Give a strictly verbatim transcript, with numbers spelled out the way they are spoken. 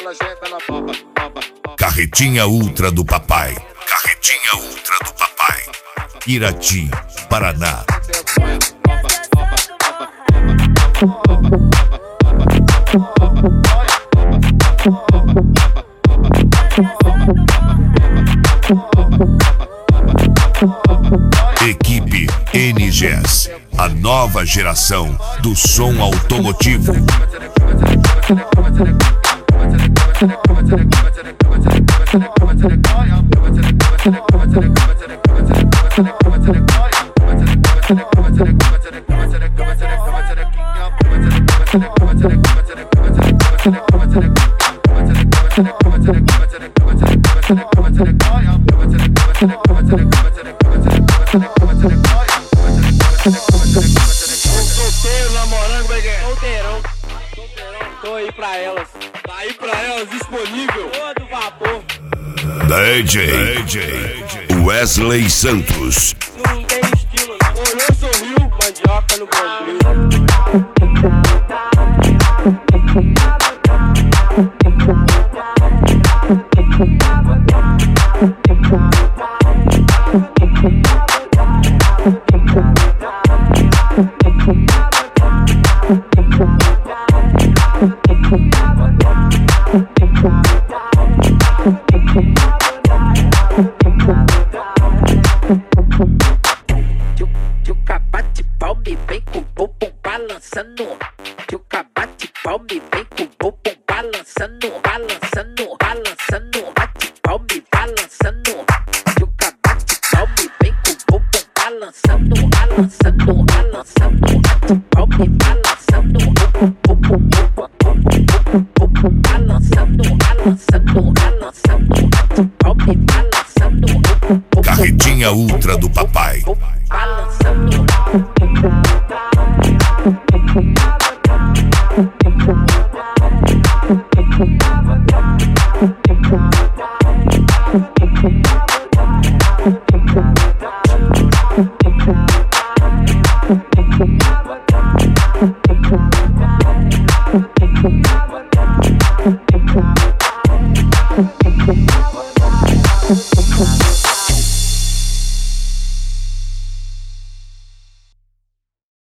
Carretinha Ultra do Papai. Carretinha Ultra do Papai. Irati, Paraná. Equipe N G S, a nova geração do som automotivo. Solteiro, namorando, solteirão. Tô aí pra elas. Tá aí pra elas, disponível. Todo vapor. D J, D J Wesley Santos. Não tem estilo, não. Olhou, sorriu, mandioca no bombril. Tchuca bate palma e vem com o bumbum balançando. Tchuca bate palma e vem com o bumbum balançando, balançando, balançando. Bate palma e balançando. Tchuca bate palma e vem com o bumbum balançando, balançando, balançando. Bate palma e balançando. Bumbum, bumbum, bumbum, bumbum, balançando, balançando, balançando. Bate palma e balançando. Carretinha Ultra do Papai. Balançando. We'll be right back.